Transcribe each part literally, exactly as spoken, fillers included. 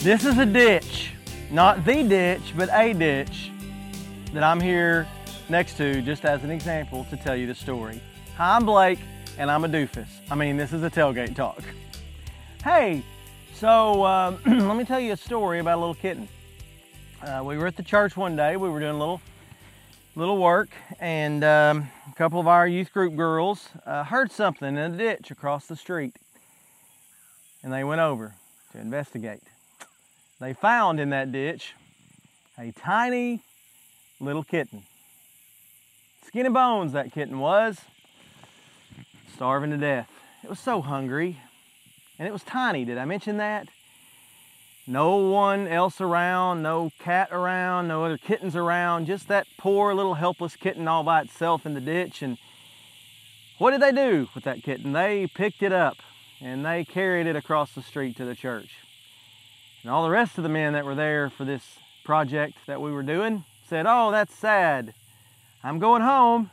This is a ditch, not the ditch, but a ditch that I'm here next to just as an example to tell you the story. Hi, I'm Blake, and I'm a doofus. I mean, this is a tailgate talk. Hey, so um, let me tell you a story about a little kitten. Uh, we were at the church one day. We were doing a little, little work, and um, a couple of our youth group girls uh, heard something in a ditch across the street, and they went over to investigate. They found in that ditch a tiny little kitten. Skin and bones, that kitten was, starving to death. It was so hungry, and it was tiny. Did I mention that? No one else around, no cat around, no other kittens around, just that poor little helpless kitten all by itself in the ditch. And what did they do with that kitten? They picked it up and they carried it across the street to the church. And all the rest of the men that were there for this project that we were doing said, "Oh, that's sad. I'm going home."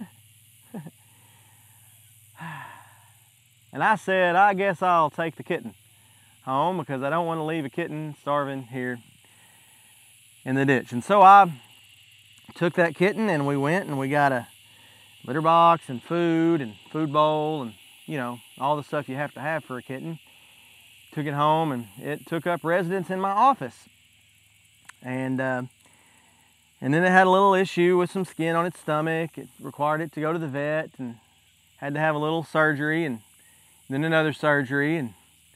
And I said, "I guess I'll take the kitten home because I don't want to leave a kitten starving here in the ditch." And so I took that kitten and we went and we got a litter box and food and food bowl and, you know, all the stuff you have to have for a kitten. Took it home and it took up residence in my office. And uh, and then it had a little issue with some skin on its stomach. It required it to go to the vet and had to have a little surgery and then another surgery. And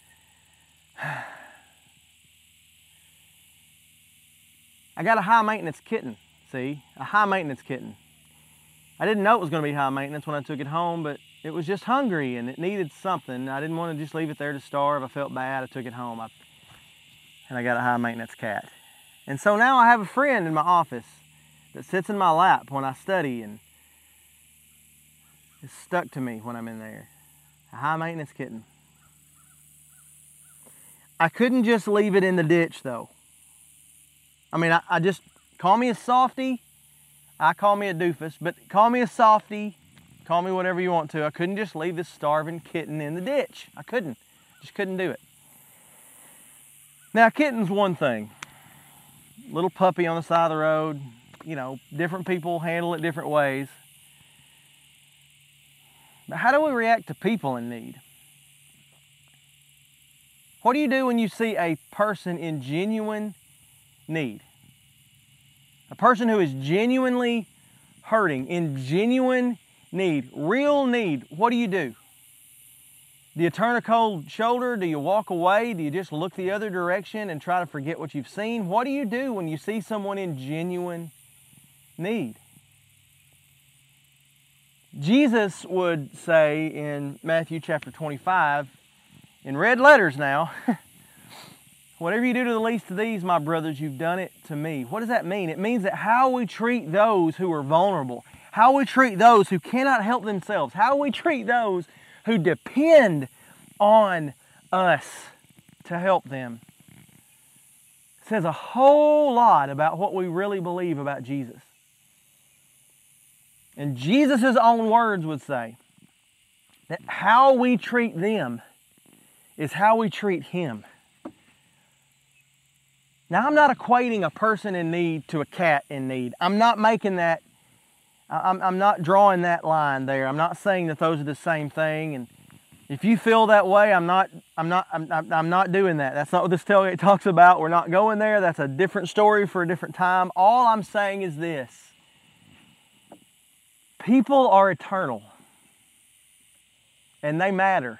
I got a high maintenance kitten, see, a high maintenance kitten. I didn't know it was going to be high maintenance when I took it home, but it was just hungry and it needed something. I didn't want to just leave it there to starve. I felt bad. I took it home. I, and I got a high maintenance cat. And so now I have a friend in my office that sits in my lap when I study and is stuck to me when I'm in there. A high maintenance kitten. I couldn't just leave it in the ditch though. I mean, I, I just, call me a softy. I call me a doofus, but call me a softy. Call me whatever you want to. I couldn't just leave this starving kitten in the ditch. I couldn't. Just couldn't do it. Now, kitten's one thing. Little puppy on the side of the road. You know, different people handle it different ways. But how do we react to people in need? What do you do when you see a person in genuine need? A person who is genuinely hurting, in genuine need, real need. What do you do? Do you turn a cold shoulder? Do you walk away? Do you just look the other direction and try to forget what you've seen? What do you do when you see someone in genuine need? Jesus would say in Matthew chapter twenty-five, in red letters now, "Whatever you do to the least of these, my brothers, you've done it to me." What does that mean? It means that how we treat those who are vulnerable, how we treat those who cannot help themselves, how we treat those who depend on us to help them, says a whole lot about what we really believe about Jesus. And Jesus' own words would say that how we treat them is how we treat Him. Now, I'm not equating a person in need to a cat in need. I'm not making that, I'm, I'm not drawing that line there. I'm not saying that those are the same thing. And if you feel that way, I'm not, I'm not, I'm, I'm not doing that. That's not what this tailgate talks about. We're not going there. That's a different story for a different time. All I'm saying is this. People are eternal. And they matter.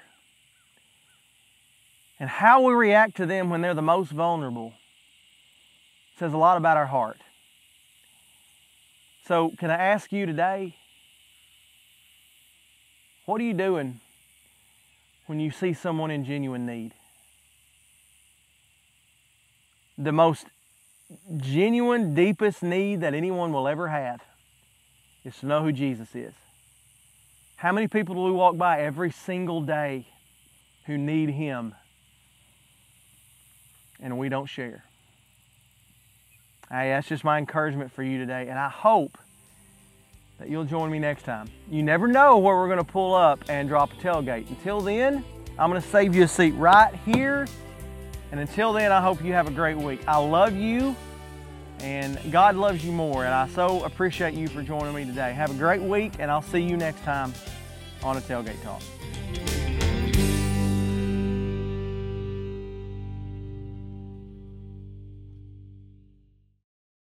And how we react to them when they're the most vulnerable says a lot about our heart. So can I ask you today, what are you doing when you see someone in genuine need? The most genuine, deepest need that anyone will ever have is to know who Jesus is. How many people do we walk by every single day who need Him and we don't share? Hey, that's just my encouragement for you today, and I hope that you'll join me next time. You never know where we're going to pull up and drop a tailgate. Until then, I'm going to save you a seat right here And until then, I hope you have a great week. I love you, and God loves you more, and I so appreciate you for joining me today. Have a great week, and I'll see you next time on A Tailgate Talk.